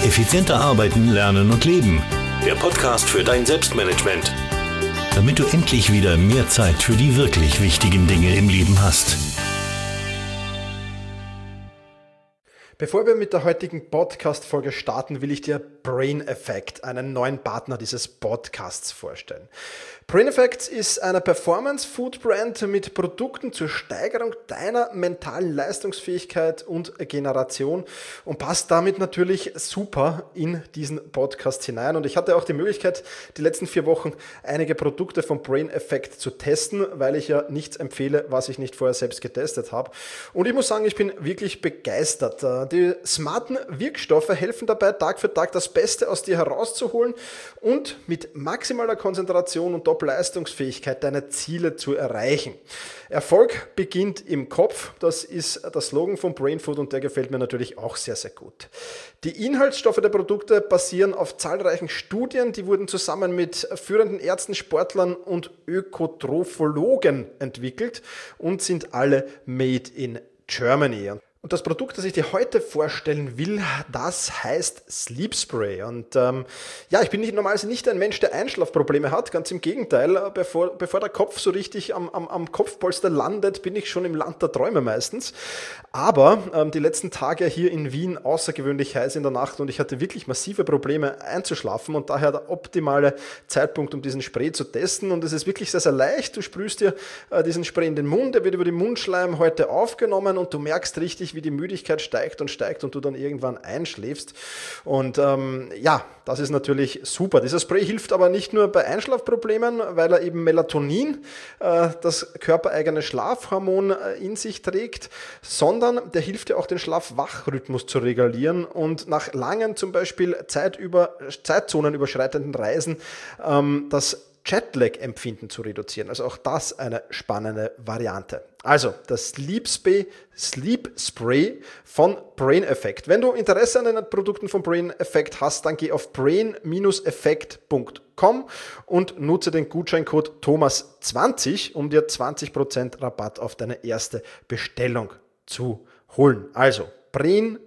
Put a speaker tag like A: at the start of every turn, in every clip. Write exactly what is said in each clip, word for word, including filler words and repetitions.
A: Effizienter arbeiten, lernen und leben. Der Podcast für dein Selbstmanagement. Damit du endlich wieder mehr Zeit für die wirklich wichtigen Dinge im Leben hast.
B: Bevor wir mit der heutigen Podcast-Folge starten, will ich dir Brain Effect, einen neuen Partner dieses Podcasts, vorstellen. Brain Effect ist eine Performance-Food-Brand mit Produkten zur Steigerung deiner mentalen Leistungsfähigkeit und Generation und passt damit natürlich super in diesen Podcast hinein. Und ich hatte auch die Möglichkeit, die letzten vier Wochen einige Produkte von Brain Effect zu testen, weil ich ja nichts empfehle, was ich nicht vorher selbst getestet habe. Und ich muss sagen, ich bin wirklich begeistert. Die smarten Wirkstoffe helfen dabei, Tag für Tag das Beste aus dir herauszuholen und mit maximaler Konzentration und Top-Leistungsfähigkeit deine Ziele zu erreichen. Erfolg beginnt im Kopf, das ist der Slogan von Brain Food und der gefällt mir natürlich auch sehr, sehr gut. Die Inhaltsstoffe der Produkte basieren auf zahlreichen Studien, die wurden zusammen mit führenden Ärzten, Sportlern und Ökotrophologen entwickelt und sind alle made in Germany. Und das Produkt, das ich dir heute vorstellen will, das heißt Sleep Spray. Und ähm, ja, ich bin nicht, normalerweise nicht ein Mensch, der Einschlafprobleme hat. Ganz im Gegenteil, bevor, bevor der Kopf so richtig am, am, am Kopfpolster landet, bin ich schon im Land der Träume meistens. Aber ähm, die letzten Tage hier in Wien außergewöhnlich heiß in der Nacht und ich hatte wirklich massive Probleme einzuschlafen und daher der optimale Zeitpunkt, um diesen Spray zu testen. Und es ist wirklich sehr, sehr leicht. Du sprühst dir äh, diesen Spray in den Mund, der wird über den Mundschleim heute aufgenommen und du merkst richtig, wie die Müdigkeit steigt und steigt und du dann irgendwann einschläfst. Und ähm, ja, das ist natürlich super. Dieser Spray hilft aber nicht nur bei Einschlafproblemen, weil er eben Melatonin, äh, das körpereigene Schlafhormon, äh, in sich trägt, sondern der hilft ja auch, den Schlaf-Wach-Rhythmus zu regulieren und nach langen zum Beispiel Zeitüber, Zeitzonenüberschreitenden Reisen ähm, das Jetlag-Empfinden zu reduzieren. Also auch das eine spannende Variante. Also das Sleep Spray, Sleep Spray von Brain Effect. Wenn du Interesse an den Produkten von Brain Effect hast, dann geh auf brain effect punkt com und nutze den Gutscheincode Thomas zwanzig, um dir zwanzig Prozent Rabatt auf deine erste Bestellung zu holen. Also brain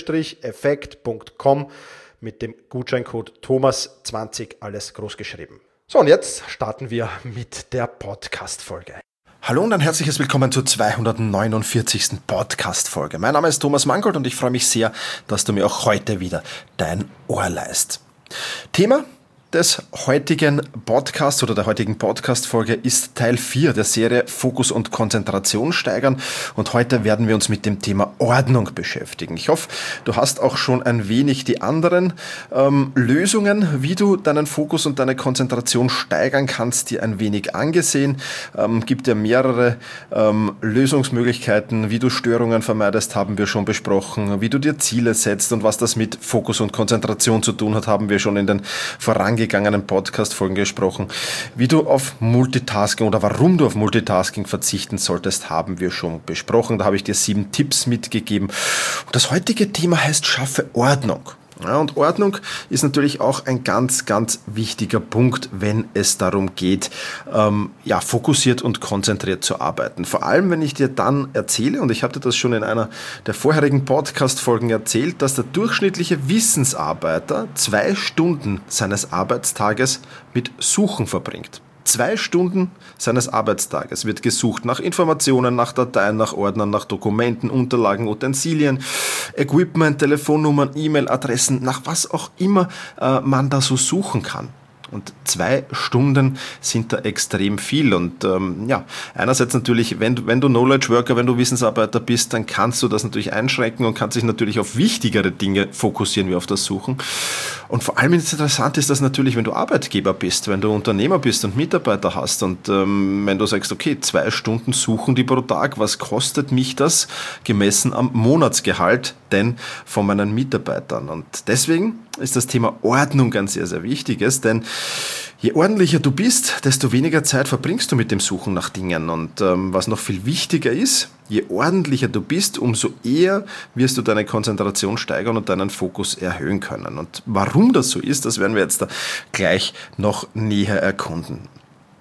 B: effect punkt com mit dem Gutscheincode Thomas zwanzig, alles groß geschrieben. So, und jetzt starten wir mit der Podcast-Folge.
C: Hallo und ein herzliches Willkommen zur zweihundertneunundvierzigsten Podcast-Folge. Mein Name ist Thomas Mangold und ich freue mich sehr, dass du mir auch heute wieder dein Ohr leihst. Thema des heutigen Podcasts oder der heutigen Podcast-Folge ist Teil vier der Serie Fokus und Konzentration steigern und heute werden wir uns mit dem Thema Ordnung beschäftigen. Ich hoffe, du hast auch schon ein wenig die anderen ähm, Lösungen, wie du deinen Fokus und deine Konzentration steigern kannst, dir ein wenig angesehen. Ähm, gibt ja mehrere ähm, Lösungsmöglichkeiten, wie du Störungen vermeidest, haben wir schon besprochen, wie du dir Ziele setzt und was das mit Fokus und Konzentration zu tun hat, haben wir schon in den vorangegangenen gegangenen Podcast-Folgen gesprochen. Wie du auf Multitasking oder warum du auf Multitasking verzichten solltest, haben wir schon besprochen. Da habe ich dir sieben Tipps mitgegeben. Und das heutige Thema heißt, schaffe Ordnung. Ja, und Ordnung ist natürlich auch ein ganz, ganz wichtiger Punkt, wenn es darum geht, ähm, ja, fokussiert und konzentriert zu arbeiten. Vor allem, wenn ich dir dann erzähle, und ich habe dir das schon in einer der vorherigen Podcast-Folgen erzählt, dass der durchschnittliche Wissensarbeiter zwei Stunden seines Arbeitstages mit Suchen verbringt. Zwei Stunden seines Arbeitstages wird gesucht nach Informationen, nach Dateien, nach Ordnern, nach Dokumenten, Unterlagen, Utensilien, Equipment, Telefonnummern, E-Mail-Adressen, nach was auch immer äh, man da so suchen kann. Und zwei Stunden sind da extrem viel. Und ähm, ja, einerseits natürlich, wenn du, wenn du Knowledge Worker, wenn du Wissensarbeiter bist, dann kannst du das natürlich einschränken und kannst dich natürlich auf wichtigere Dinge fokussieren wie auf das Suchen. Und vor allem interessant ist das natürlich, wenn du Arbeitgeber bist, wenn du Unternehmer bist und Mitarbeiter hast und ähm, wenn du sagst, okay, zwei Stunden suchen die pro Tag, was kostet mich das gemessen am Monatsgehalt denn von meinen Mitarbeitern? Und deswegen ist das Thema Ordnung ein sehr, sehr wichtiges, denn je ordentlicher du bist, desto weniger Zeit verbringst du mit dem Suchen nach Dingen. Und ähm, was noch viel wichtiger ist, je ordentlicher du bist, umso eher wirst du deine Konzentration steigern und deinen Fokus erhöhen können. Und warum das so ist, das werden wir jetzt da gleich noch näher erkunden.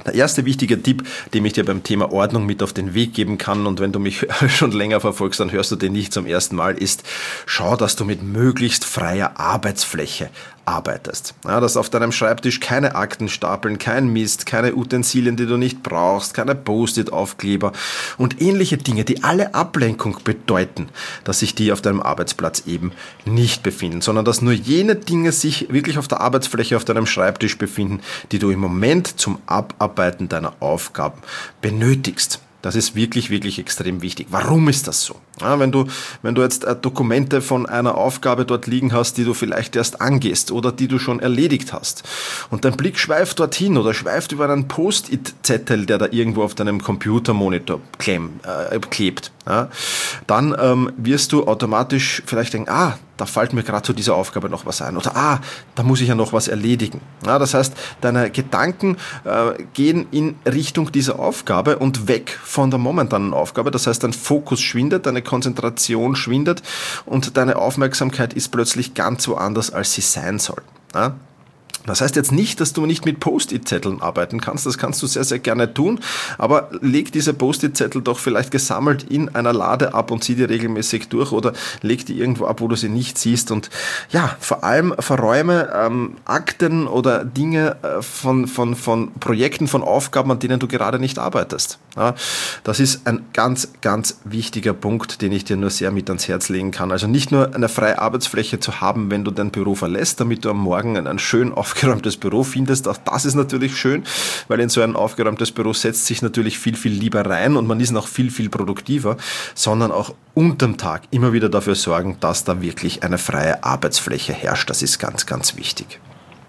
C: Der erste wichtige Tipp, den ich dir beim Thema Ordnung mit auf den Weg geben kann, und wenn du mich schon länger verfolgst, dann hörst du den nicht zum ersten Mal, ist, schau, dass du mit möglichst freier Arbeitsfläche arbeitest. Ja, dass auf deinem Schreibtisch keine Akten stapeln, kein Mist, keine Utensilien, die du nicht brauchst, keine Post-it-Aufkleber und ähnliche Dinge, die alle Ablenkung bedeuten, dass sich die auf deinem Arbeitsplatz eben nicht befinden, sondern dass nur jene Dinge sich wirklich auf der Arbeitsfläche auf deinem Schreibtisch befinden, die du im Moment zum Abarbeiten deiner Aufgaben benötigst. Das ist wirklich, wirklich extrem wichtig. Warum ist das so? Ja, wenn du, wenn du jetzt äh, Dokumente von einer Aufgabe dort liegen hast, die du vielleicht erst angehst oder die du schon erledigt hast und dein Blick schweift dorthin oder schweift über einen Post-it-Zettel, der da irgendwo auf deinem Computermonitor klemm, äh, klebt, ja, dann ähm, wirst du automatisch vielleicht denken, ah, da fällt mir gerade zu dieser Aufgabe noch was ein. Oder, ah, da muss ich ja noch was erledigen. Ja, das heißt, deine Gedanken äh, gehen in Richtung dieser Aufgabe und weg von der momentanen Aufgabe. Das heißt, dein Fokus schwindet, deine Konzentration schwindet und deine Aufmerksamkeit ist plötzlich ganz woanders, als sie sein soll. Ja? Das heißt jetzt nicht, dass du nicht mit Post-it-Zetteln arbeiten kannst, das kannst du sehr, sehr gerne tun, aber leg diese Post-it-Zettel doch vielleicht gesammelt in einer Lade ab und zieh die regelmäßig durch oder leg die irgendwo ab, wo du sie nicht siehst und ja, vor allem verräume ähm, Akten oder Dinge äh, von, von, von Projekten, von Aufgaben, an denen du gerade nicht arbeitest. Ja, das ist ein ganz, ganz wichtiger Punkt, den ich dir nur sehr mit ans Herz legen kann. Also nicht nur eine freie Arbeitsfläche zu haben, wenn du dein Büro verlässt, damit du am Morgen ein schön aufgeräumtes Büro findest. Auch das ist natürlich schön, weil in so ein aufgeräumtes Büro setzt sich natürlich viel, viel lieber rein und man ist noch viel, viel produktiver, sondern auch unterm Tag immer wieder dafür sorgen, dass da wirklich eine freie Arbeitsfläche herrscht. Das ist ganz, ganz wichtig.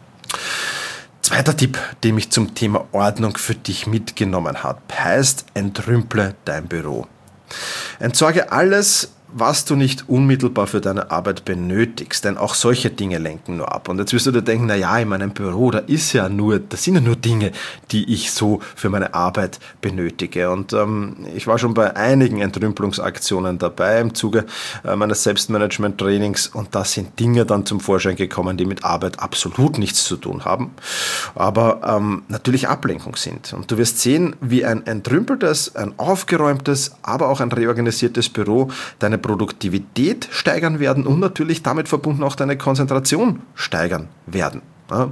C: Zweiter Tipp, den ich zum Thema Ordnung für dich mitgenommen habe, heißt, entrümple dein Büro. Entsorge alles, was du nicht unmittelbar für deine Arbeit benötigst, denn auch solche Dinge lenken nur ab. Und jetzt wirst du dir denken, na ja, in meinem Büro, da ist ja nur, das sind ja nur Dinge, die ich so für meine Arbeit benötige. Und ähm, ich war schon bei einigen Entrümpelungsaktionen dabei im Zuge äh, meines Selbstmanagement-Trainings und da sind Dinge dann zum Vorschein gekommen, die mit Arbeit absolut nichts zu tun haben, aber ähm, natürlich Ablenkung sind. Und du wirst sehen, wie ein entrümpeltes, ein aufgeräumtes, aber auch ein reorganisiertes Büro deine Produktivität steigern werden und natürlich damit verbunden auch deine Konzentration steigern werden. Ja.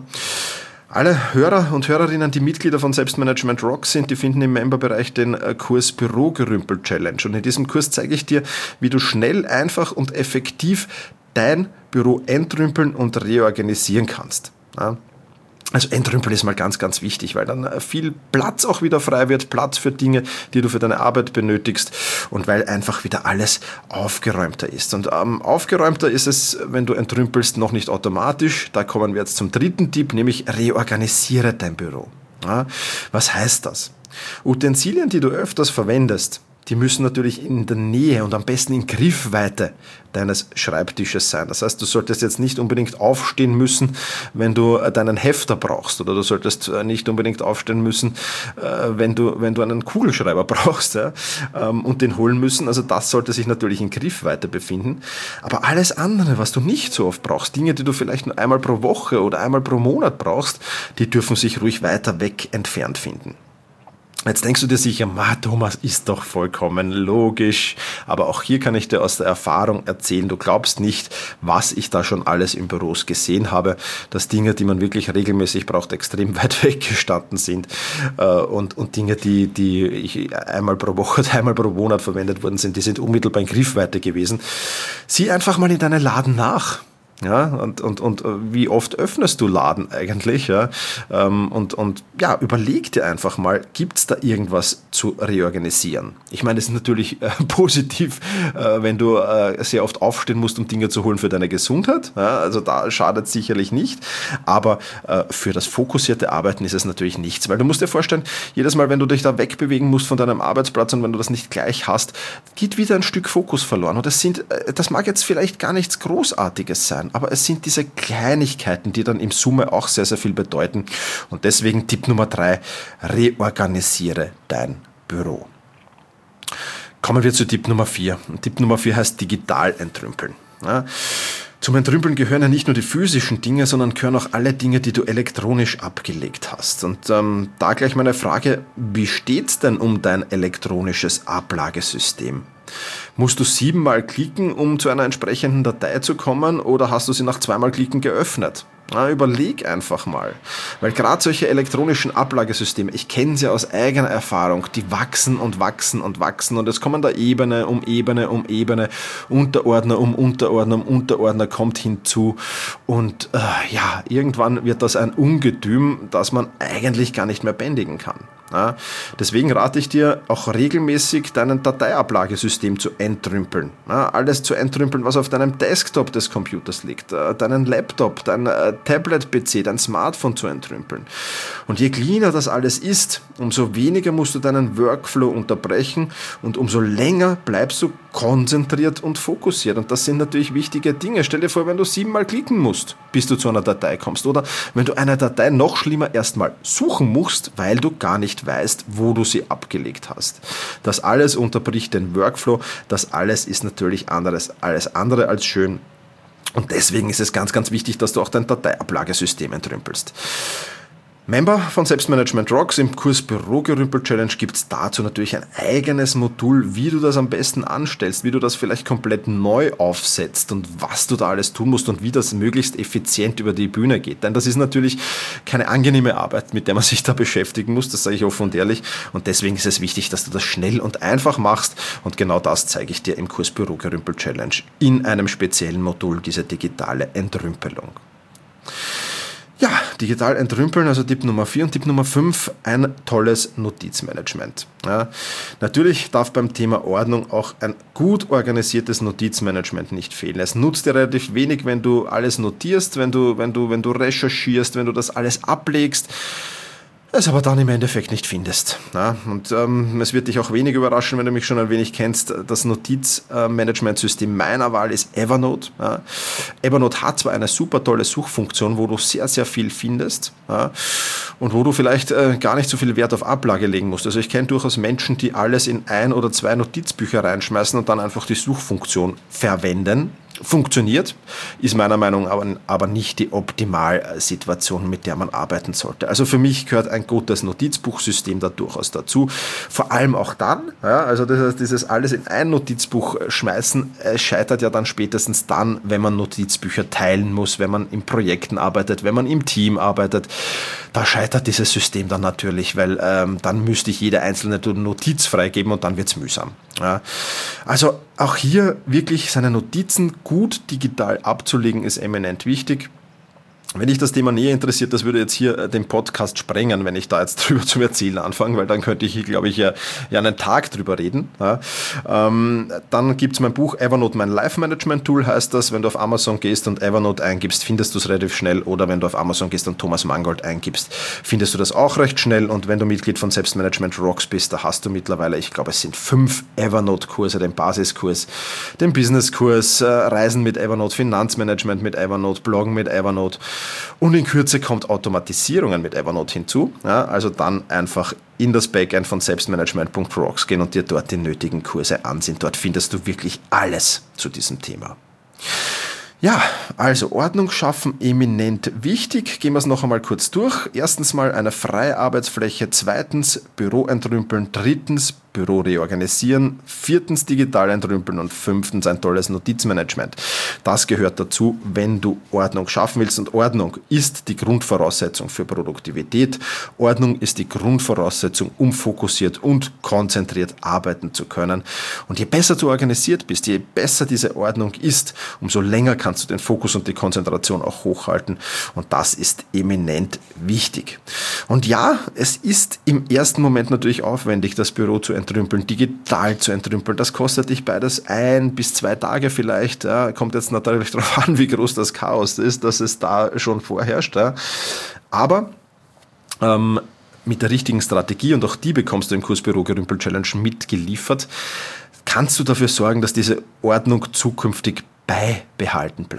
C: Alle Hörer und Hörerinnen, die Mitglieder von Selbstmanagement Rocks sind, die finden im Memberbereich den Kurs Bürogerümpel Challenge. Und in diesem Kurs zeige ich dir, wie du schnell, einfach und effektiv dein Büro entrümpeln und reorganisieren kannst. Ja. Also entrümpeln ist mal ganz, ganz wichtig, weil dann viel Platz auch wieder frei wird, Platz für Dinge, die du für deine Arbeit benötigst und weil einfach wieder alles aufgeräumter ist. Und ähm, aufgeräumter ist es, wenn du entrümpelst, noch nicht automatisch. Da kommen wir jetzt zum dritten Tipp, nämlich reorganisiere dein Büro. Ja, was heißt das? Utensilien, die du öfters verwendest, die müssen natürlich in der Nähe und am besten in Griffweite deines Schreibtisches sein. Das heißt, du solltest jetzt nicht unbedingt aufstehen müssen, wenn du deinen Hefter brauchst, oder du solltest nicht unbedingt aufstehen müssen, wenn du, wenn du einen Kugelschreiber brauchst, ja, und den holen müssen. Also das sollte sich natürlich in Griffweite befinden. Aber alles andere, was du nicht so oft brauchst, Dinge, die du vielleicht nur einmal pro Woche oder einmal pro Monat brauchst, die dürfen sich ruhig weiter weg entfernt finden. Jetzt denkst du dir sicher, Ma, Thomas, ist doch vollkommen logisch. Aber auch hier kann ich dir aus der Erfahrung erzählen, du glaubst nicht, was ich da schon alles in Büros gesehen habe, dass Dinge, die man wirklich regelmäßig braucht, extrem weit weggestanden sind. Und, und Dinge, die, die ich einmal pro Woche oder einmal pro Monat verwendet worden sind, die sind unmittelbar in Griffweite gewesen. Sieh einfach mal in deine Laden nach. Ja, und, und, und wie oft öffnest du Laden eigentlich? Ja? Und, und ja, überleg dir einfach mal, gibt es da irgendwas zu reorganisieren? Ich meine, es ist natürlich äh, positiv, äh, wenn du äh, sehr oft aufstehen musst, um Dinge zu holen für deine Gesundheit. Ja? Also da schadet es sicherlich nicht. Aber äh, für das fokussierte Arbeiten ist es natürlich nichts. Weil du musst dir vorstellen, jedes Mal, wenn du dich da wegbewegen musst von deinem Arbeitsplatz und wenn du das nicht gleich hast, geht wieder ein Stück Fokus verloren. Und das sind, äh, das mag jetzt vielleicht gar nichts Großartiges sein, aber es sind diese Kleinigkeiten, die dann im Summe auch sehr, sehr viel bedeuten. Und deswegen Tipp Nummer drei, reorganisiere dein Büro. Kommen wir zu Tipp Nummer vier. Und Tipp Nummer vier heißt digital entrümpeln. Ja. Zum Entrümpeln gehören ja nicht nur die physischen Dinge, sondern gehören auch alle Dinge, die du elektronisch abgelegt hast. Und ähm, da gleich meine Frage, wie steht's denn um dein elektronisches Ablagesystem? Musst du siebenmal klicken, um zu einer entsprechenden Datei zu kommen, oder hast du sie nach zweimal Klicken geöffnet? Na, überleg einfach mal, weil gerade solche elektronischen Ablagesysteme, ich kenne sie aus eigener Erfahrung, die wachsen und wachsen und wachsen und es kommen da Ebene um Ebene um Ebene, Unterordner um Unterordner um Unterordner kommt hinzu und äh, ja, irgendwann wird das ein Ungetüm, das man eigentlich gar nicht mehr bändigen kann. Ja, deswegen rate ich dir auch regelmäßig dein Dateiablagesystem zu entrümpeln. Ja, alles zu entrümpeln, was auf deinem Desktop des Computers liegt, äh, deinen Laptop, dein äh, Tablet-P C, dein Smartphone zu entrümpeln. Und je cleaner das alles ist, umso weniger musst du deinen Workflow unterbrechen und umso länger bleibst du konzentriert und fokussiert. Und das sind natürlich wichtige Dinge. Stell dir vor, wenn du siebenmal klicken musst, bis du zu einer Datei kommst. Oder wenn du eine Datei noch schlimmer erstmal suchen musst, weil du gar nicht weißt, wo du sie abgelegt hast. Das alles unterbricht den Workflow. Das alles ist natürlich anderes, alles andere als schön. Und deswegen ist es ganz, ganz wichtig, dass du auch dein Dateiablagesystem entrümpelst. Member von Selbstmanagement Rocks im Kurs Bürogerümpel Challenge gibt es dazu natürlich ein eigenes Modul, wie du das am besten anstellst, wie du das vielleicht komplett neu aufsetzt und was du da alles tun musst und wie das möglichst effizient über die Bühne geht. Denn das ist natürlich keine angenehme Arbeit, mit der man sich da beschäftigen muss, das sage ich offen und ehrlich. Und deswegen ist es wichtig, dass du das schnell und einfach machst. Und genau das zeige ich dir im Kurs Bürogerümpel Challenge in einem speziellen Modul, diese digitale Entrümpelung. Ja, digital entrümpeln, also Tipp Nummer vier und Tipp Nummer fünf, ein tolles Notizmanagement. Ja, natürlich darf beim Thema Ordnung auch ein gut organisiertes Notizmanagement nicht fehlen. Es nutzt dir relativ wenig, wenn du alles notierst, wenn du, wenn du, wenn du recherchierst, wenn du das alles ablegst, es aber dann im Endeffekt nicht findest. Ja, und ähm, es wird dich auch wenig überraschen, wenn du mich schon ein wenig kennst. Das Notizmanagementsystem meiner Wahl ist Evernote. Ja. Evernote hat zwar eine super tolle Suchfunktion, wo du sehr, sehr viel findest, ja, und wo du vielleicht äh, gar nicht so viel Wert auf Ablage legen musst. Also ich kenne durchaus Menschen, die alles in ein oder zwei Notizbücher reinschmeißen und dann einfach die Suchfunktion verwenden. Funktioniert, ist meiner Meinung nach aber, aber nicht die Optimalsituation, mit der man arbeiten sollte. Also für mich gehört ein gutes Notizbuchsystem da durchaus dazu. Vor allem auch dann, ja, also das heißt, dieses alles in ein Notizbuch schmeißen, äh, scheitert ja dann spätestens dann, wenn man Notizbücher teilen muss, wenn man in Projekten arbeitet, wenn man im Team arbeitet. Da scheitert dieses System dann natürlich, weil ähm, dann müsste ich jede einzelne Notiz freigeben und dann wird es mühsam. Ja. Also auch hier wirklich seine Notizen gut digital abzulegen, ist eminent wichtig. Wenn dich das Thema näher interessiert, das würde jetzt hier den Podcast sprengen, wenn ich da jetzt drüber zu erzählen anfange, weil dann könnte ich, glaube ich, ja, ja einen Tag drüber reden. Ja. Ähm, dann gibt es mein Buch Evernote, mein Life-Management-Tool, heißt das. Wenn du auf Amazon gehst und Evernote eingibst, findest du es relativ schnell. Oder wenn du auf Amazon gehst und Thomas Mangold eingibst, findest du das auch recht schnell. Und wenn du Mitglied von Selbstmanagement Rocks bist, da hast du mittlerweile, ich glaube, es sind fünf Evernote-Kurse, den Basiskurs, den Business-Kurs, äh, Reisen mit Evernote, Finanzmanagement mit Evernote, Bloggen mit Evernote. Und in Kürze kommt Automatisierungen mit Evernote hinzu. Ja, also dann einfach in das Backend von selbstmanagement punkt rocks gehen und dir dort die nötigen Kurse ansehen. Dort findest du wirklich alles zu diesem Thema. Ja, also Ordnung schaffen, eminent wichtig. Gehen wir es noch einmal kurz durch. Erstens mal eine freie Arbeitsfläche. Zweitens Büro entrümpeln. Drittens Büro reorganisieren. Viertens digital entrümpeln. Und fünftens ein tolles Notizmanagement. Das gehört dazu, wenn du Ordnung schaffen willst. Und Ordnung ist die Grundvoraussetzung für Produktivität. Ordnung ist die Grundvoraussetzung, um fokussiert und konzentriert arbeiten zu können. Und je besser du organisiert bist, je besser diese Ordnung ist, umso länger kannst du den Fokus und die Konzentration auch hochhalten. Und das ist eminent wichtig. Und ja, es ist im ersten Moment natürlich aufwendig, das Büro zu entrümpeln, digital zu entrümpeln. Das kostet dich beides ein bis zwei Tage vielleicht. Ja, kommt jetzt natürlich darauf an, wie groß das Chaos ist, dass es da schon vorherrscht. Ja. Aber ähm, mit der richtigen Strategie, und auch die bekommst du im Kurs Bürogerümpel Challenge mitgeliefert, kannst du dafür sorgen, dass diese Ordnung zukünftig beibehalten bleibt.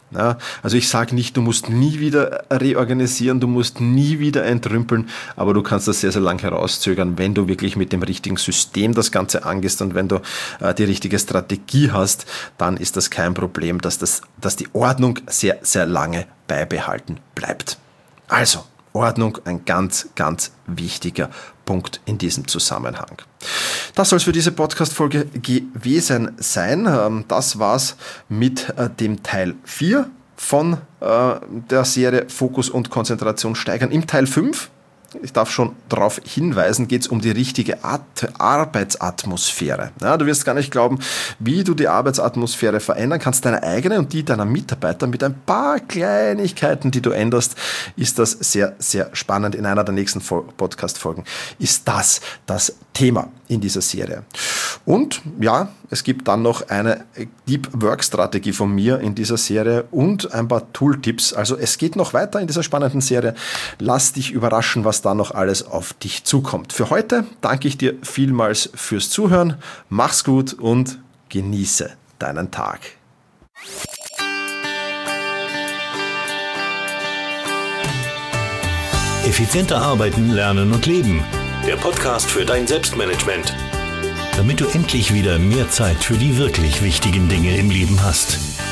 C: Ja, also ich sage nicht, du musst nie wieder reorganisieren, du musst nie wieder entrümpeln, aber du kannst das sehr, sehr lang herauszögern, wenn du wirklich mit dem richtigen System das Ganze angehst und wenn du äh, die richtige Strategie hast, dann ist das kein Problem, dass, das, dass die Ordnung sehr, sehr lange beibehalten bleibt. Also, Ordnung, ein ganz, ganz wichtiger Punkt in diesem Zusammenhang. Das soll es für diese Podcast-Folge gewesen sein. Das war's mit dem Teil vier von der Serie Fokus und Konzentration steigern. Im Teil fünf, ich darf schon darauf hinweisen, geht es um die richtige At- Arbeitsatmosphäre. Ja, du wirst gar nicht glauben, wie du die Arbeitsatmosphäre verändern kannst, deine eigene und die deiner Mitarbeiter mit ein paar Kleinigkeiten, die du änderst, ist das sehr, sehr spannend. In einer der nächsten Podcast-Folgen ist das das Thema in dieser Serie. Und ja, es gibt dann noch eine Deep Work Strategie von mir in dieser Serie und ein paar Tooltips. Also es geht noch weiter in dieser spannenden Serie. Lass dich überraschen, was da noch alles auf dich zukommt. Für heute danke ich dir vielmals fürs Zuhören. Mach's gut und genieße deinen Tag.
A: Effizienter arbeiten, lernen und leben. Der Podcast für dein Selbstmanagement. Damit du endlich wieder mehr Zeit für die wirklich wichtigen Dinge im Leben hast.